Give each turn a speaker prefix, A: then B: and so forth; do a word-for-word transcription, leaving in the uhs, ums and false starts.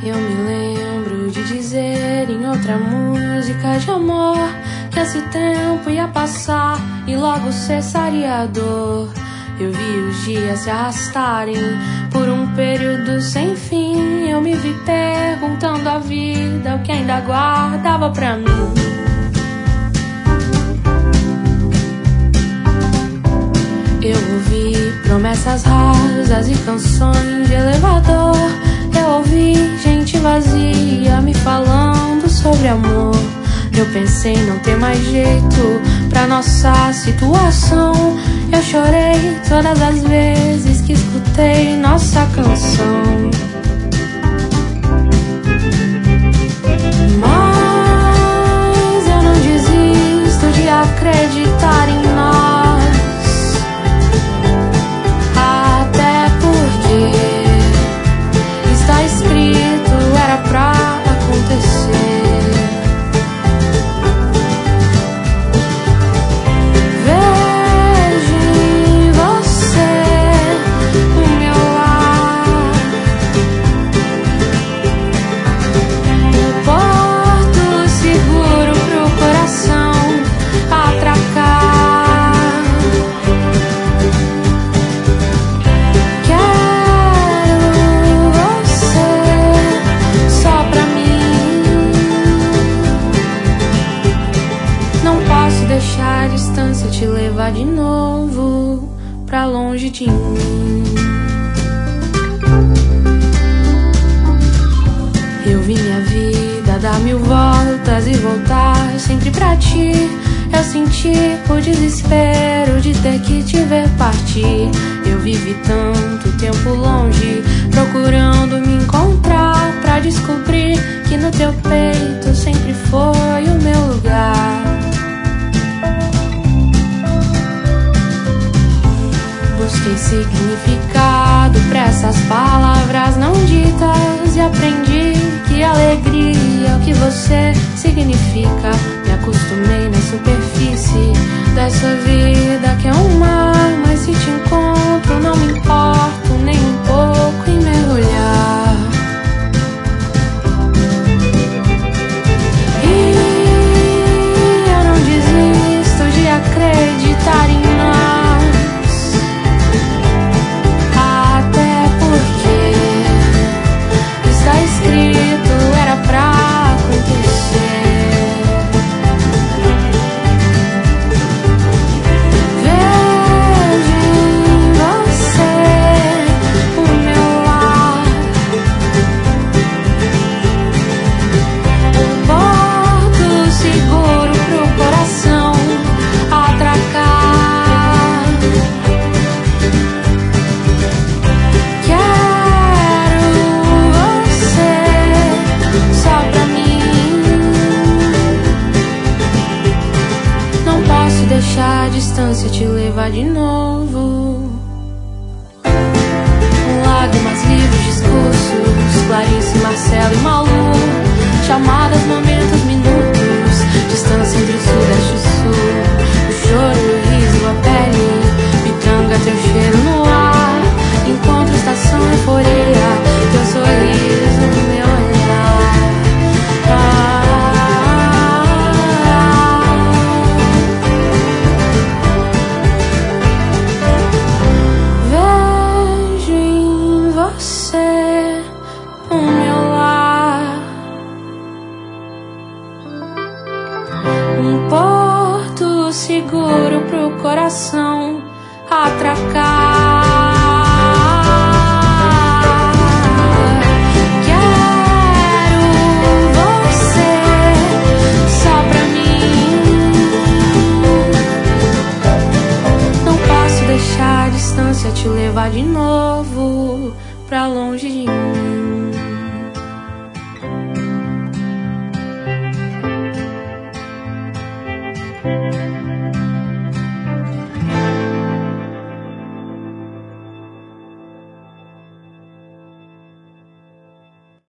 A: Eu me lembro de dizer em outra música de amor que esse tempo ia passar e logo cessaria a dor. Eu vi os dias se arrastarem por um período sem fim. Eu me vi perguntando à vida o que ainda guardava pra mim. Eu ouvi promessas rasas e canções de elevador. Eu ouvi gente vazia me falando sobre amor. Eu pensei não ter mais jeito pra nossa situação. Eu chorei todas as vezes que escutei nossa canção. Mas eu não desisto de acreditar em nós, até porque está escrito, era pra acontecer. Deixar a distância te levar de novo pra longe de mim. Eu vi minha vida dar mil voltas e voltar sempre pra ti. Eu senti o desespero de ter que te ver partir. Eu vivi tanto tempo longe, procurando me encontrar, pra descobrir que no teu peito sempre foi o meu lugar. Busquei significado pra essas palavras não ditas e aprendi que alegria é o que você significa. Me acostumei na superfície dessa vida que é um mar, mas se te encontro não me importo nem um pouco em mergulhar. E eu não desisto de acreditar em nós, escrito, era pra acontecer. Vejo em você o meu lar, um porto seguro pro coração atracar. Só pra mim. Não posso deixar a distância te levar de novo. Lágrimas, livros, discursos, Clarice, Marcelo e Malu, chamadas, momentos, minutos, distância entre o sudeste e o sul, o choro, o riso, a pele, pitanga, teu cheiro no ar, encontro, estação, euforia, teu sorriso, meu olhar. Vejo em você o meu lar, um porto seguro pro coração atracar.